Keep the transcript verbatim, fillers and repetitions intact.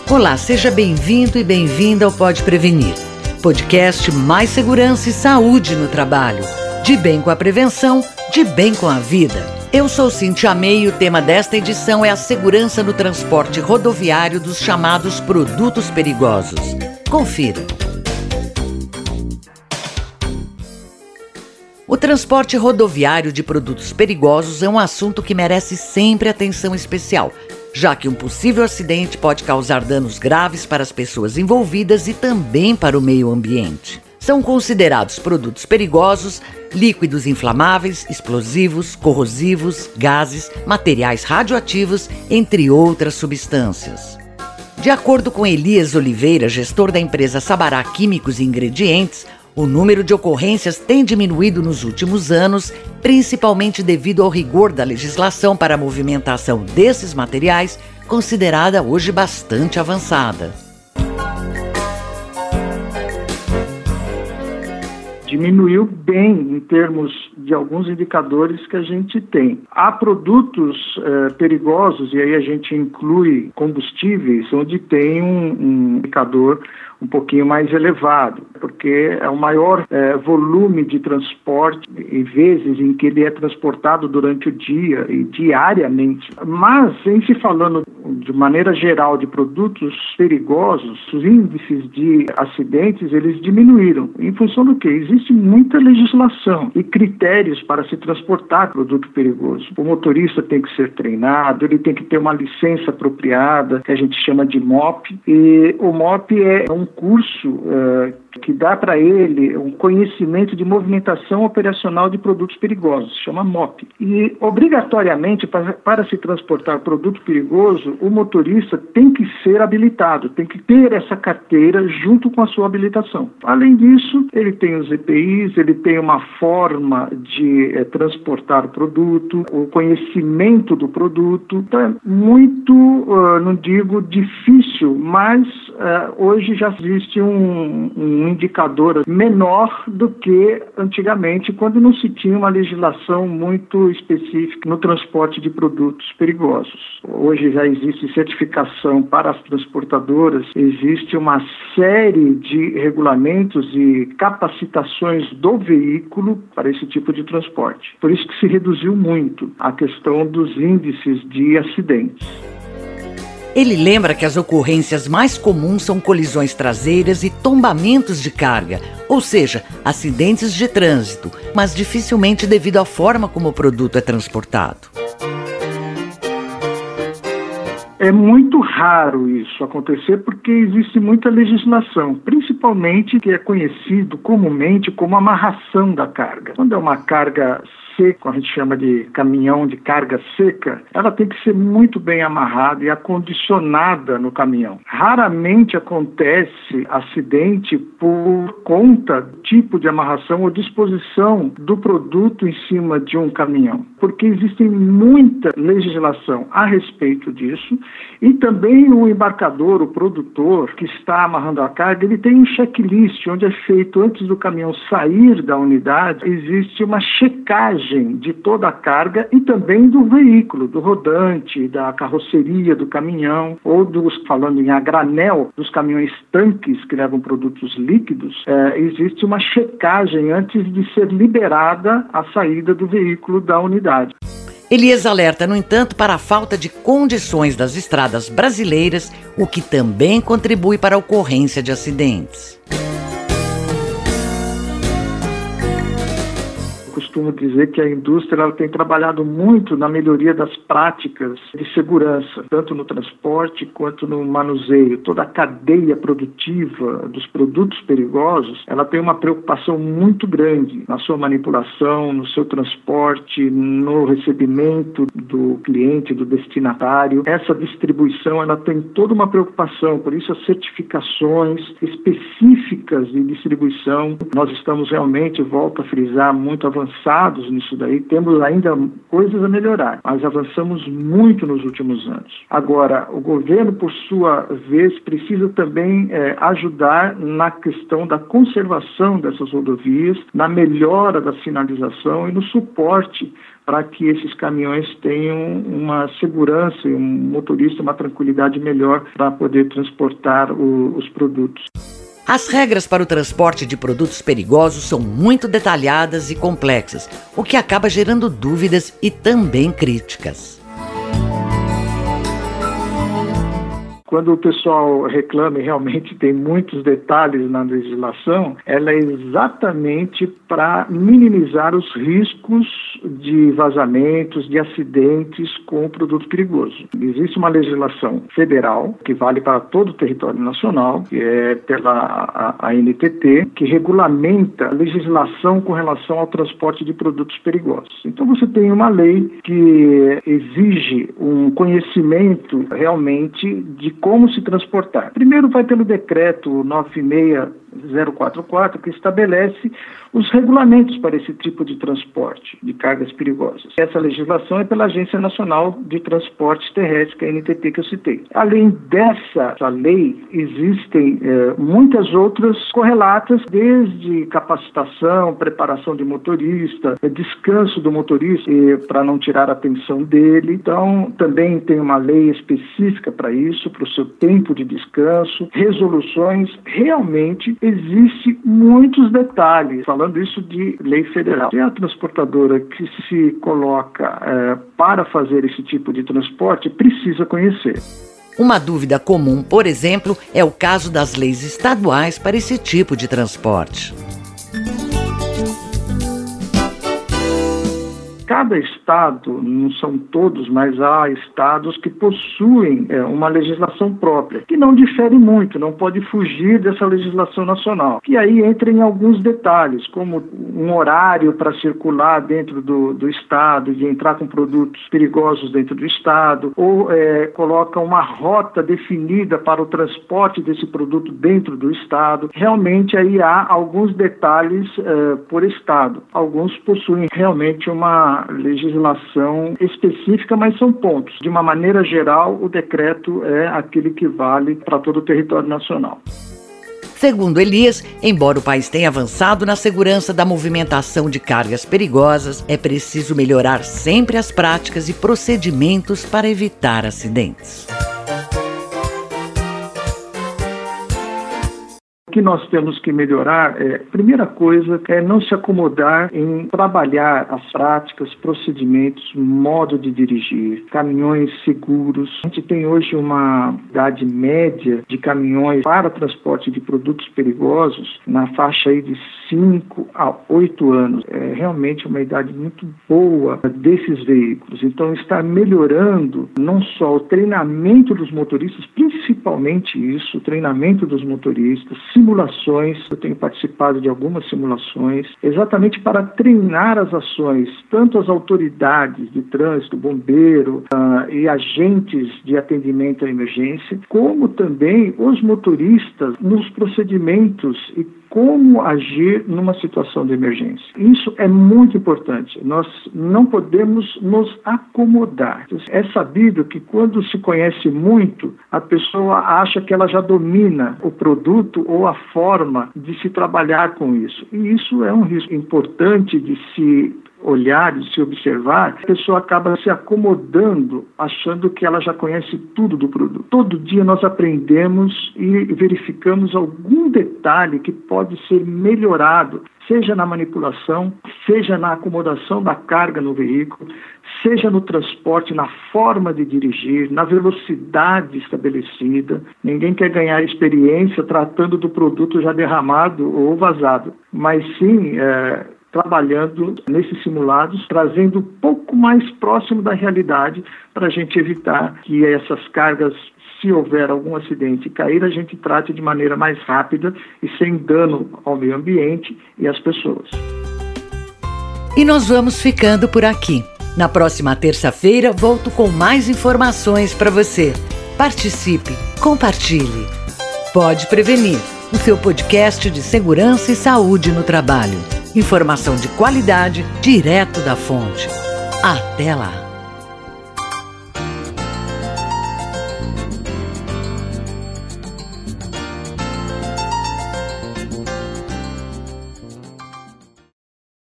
Olá, seja bem-vindo e bem-vinda ao Pode Prevenir, podcast mais segurança e saúde no trabalho. De bem com a prevenção, de bem com a vida. Eu sou Cintia May e o tema desta edição é a segurança no transporte rodoviário dos chamados produtos perigosos. Confira. O transporte rodoviário de produtos perigosos é um assunto que merece sempre atenção especial, já que um possível acidente pode causar danos graves para as pessoas envolvidas e também para o meio ambiente. São considerados produtos perigosos líquidos inflamáveis, explosivos, corrosivos, gases, materiais radioativos, entre outras substâncias. De acordo com Elias Oliveira, gestor da empresa Sabará Químicos e Ingredientes, o número de ocorrências tem diminuído nos últimos anos, principalmente devido ao rigor da legislação para a movimentação desses materiais, considerada hoje bastante avançada. Diminuiu bem em termos de alguns indicadores que a gente tem. Há produtos eh, perigosos, e aí a gente inclui combustíveis, onde tem um, um indicador um pouquinho mais elevado, porque é o maior eh, volume de transporte e vezes em que ele é transportado durante o dia e diariamente. Mas, em se falando de maneira geral de produtos perigosos, os índices de acidentes, eles diminuíram. Em função do que? Existe muita legislação e critérios para se transportar produto perigoso. O motorista tem que ser treinado, ele tem que ter uma licença apropriada, que a gente chama de M O P, e o M O P é um curso uh, que dá para ele um conhecimento de movimentação operacional de produtos perigosos, chama M O P. E, obrigatoriamente, para, para se transportar produto perigoso, o motorista tem que ser habilitado, tem que ter essa carteira junto com a sua habilitação. Além disso, ele tem os E P Is, ele tem uma forma de eh, transportar o produto, o conhecimento do produto. Então, é muito, uh, não digo difícil, mas uh, hoje já existe um, um indicador menor do que antigamente, quando não se tinha uma legislação muito específica no transporte de produtos perigosos. Hoje já existe certificação para as transportadoras, existe uma série de regulamentos e capacitações do veículo para esse tipo de transporte. Por isso que se reduziu muito a questão dos índices de acidentes. Ele lembra que as ocorrências mais comuns são colisões traseiras e tombamentos de carga, ou seja, acidentes de trânsito, mas dificilmente devido à forma como o produto é transportado. É muito raro isso acontecer porque existe muita legislação, principalmente que é conhecido comumente como amarração da carga. Quando é uma carga seca, a gente chama de caminhão de carga seca, ela tem que ser muito bem amarrada e acondicionada no caminhão. Raramente acontece acidente por conta do tipo de amarração ou disposição do produto em cima de um caminhão, porque existe muita legislação a respeito disso e também o embarcador, o produtor que está amarrando a carga, ele tem um checklist onde é feito antes do caminhão sair da unidade, existe uma checagem de toda a carga e também do veículo, do rodante, da carroceria do caminhão ou dos, falando em a granel, dos caminhões tanques que levam produtos líquidos, é, existe uma checagem antes de ser liberada a saída do veículo da unidade. Elias alerta, no entanto, para a falta de condições das estradas brasileiras, o que também contribui para a ocorrência de acidentes. Costumo dizer que a indústria ela tem trabalhado muito na melhoria das práticas de segurança, tanto no transporte quanto no manuseio. Toda a cadeia produtiva dos produtos perigosos, ela tem uma preocupação muito grande na sua manipulação, no seu transporte, no recebimento do cliente, do destinatário. Essa distribuição, ela tem toda uma preocupação, por isso as certificações específicas de distribuição, nós estamos realmente, volto a frisar, muito avançados nisso daí, temos ainda coisas a melhorar, mas avançamos muito nos últimos anos. Agora, o governo, por sua vez, precisa também é, ajudar na questão da conservação dessas rodovias, na melhora da sinalização e no suporte para que esses caminhões tenham uma segurança e um motorista uma tranquilidade melhor para poder transportar o, os produtos. As regras para o transporte de produtos perigosos são muito detalhadas e complexas, o que acaba gerando dúvidas e também críticas. Quando o pessoal reclama e realmente tem muitos detalhes na legislação, ela é exatamente para minimizar os riscos de vazamentos, de acidentes com o produto perigoso. Existe uma legislação federal, que vale para todo o território nacional, que é pela A N T T, que regulamenta a legislação com relação ao transporte de produtos perigosos. Então você tem uma lei que exige um conhecimento realmente de como se transportar. Primeiro vai pelo decreto nove seis zero quatro quatro, que estabelece os regulamentos para esse tipo de transporte de cargas perigosas. Essa legislação é pela Agência Nacional de Transportes Terrestres, que é a A N T T, que eu citei. Além dessa lei, existem eh, muitas outras correlatas, desde capacitação, preparação de motorista, descanso do motorista eh, para não tirar a atenção dele. Então, também tem uma lei específica para isso, para o seu tempo de descanso, resoluções. Realmente existe muitos detalhes, falando isso de lei federal. Se a transportadora que se coloca é, para fazer esse tipo de transporte precisa conhecer. Uma dúvida comum, por exemplo, é o caso das leis estaduais para esse tipo de transporte. Cada estado, não são todos, mas há estados que possuem é, uma legislação própria, que não difere muito, não pode fugir dessa legislação nacional. E aí entra em alguns detalhes, como um horário para circular dentro do, do estado, de entrar com produtos perigosos dentro do estado, ou é, coloca uma rota definida para o transporte desse produto dentro do estado. Realmente aí há alguns detalhes é, por estado. Alguns possuem realmente uma legislação específica, mas são pontos. De uma maneira geral, o decreto é aquele que vale para todo o território nacional. Segundo Elias, embora o país tenha avançado na segurança da movimentação de cargas perigosas, é preciso melhorar sempre as práticas e procedimentos para evitar acidentes. O que nós temos que melhorar é, a primeira coisa é não se acomodar em trabalhar as práticas, procedimentos, modo de dirigir, caminhões seguros. A gente tem hoje uma idade média de caminhões para transporte de produtos perigosos na faixa aí de cinco a oito anos. É realmente uma idade muito boa desses veículos. Então está melhorando não só o treinamento dos motoristas, principalmente isso, o treinamento dos motoristas, simulações, eu tenho participado de algumas simulações, exatamente para treinar as ações, tanto as autoridades de trânsito, bombeiro uh, e agentes de atendimento à emergência, como também os motoristas nos procedimentos e como agir numa situação de emergência. Isso é muito importante. Nós não podemos nos acomodar. É sabido que quando se conhece muito, a pessoa acha que ela já domina o produto ou a forma de se trabalhar com isso. E isso é um risco importante de se olhar, de se observar. A pessoa acaba se acomodando, achando que ela já conhece tudo do produto. Todo dia nós aprendemos e verificamos algum detalhe que pode ser melhorado, seja na manipulação, seja na acomodação da carga no veículo, seja no transporte, na forma de dirigir, na velocidade estabelecida. Ninguém quer ganhar experiência tratando do produto já derramado ou vazado, mas sim é, trabalhando nesses simulados, trazendo um pouco mais próximo da realidade para a gente evitar que essas cargas, se houver algum acidente e cair, a gente trate de maneira mais rápida e sem dano ao meio ambiente e às pessoas. E nós vamos ficando por aqui. Na próxima terça-feira, volto com mais informações para você. Participe, compartilhe. Pode Prevenir, o seu podcast de segurança e saúde no trabalho. Informação de qualidade direto da fonte. Até lá!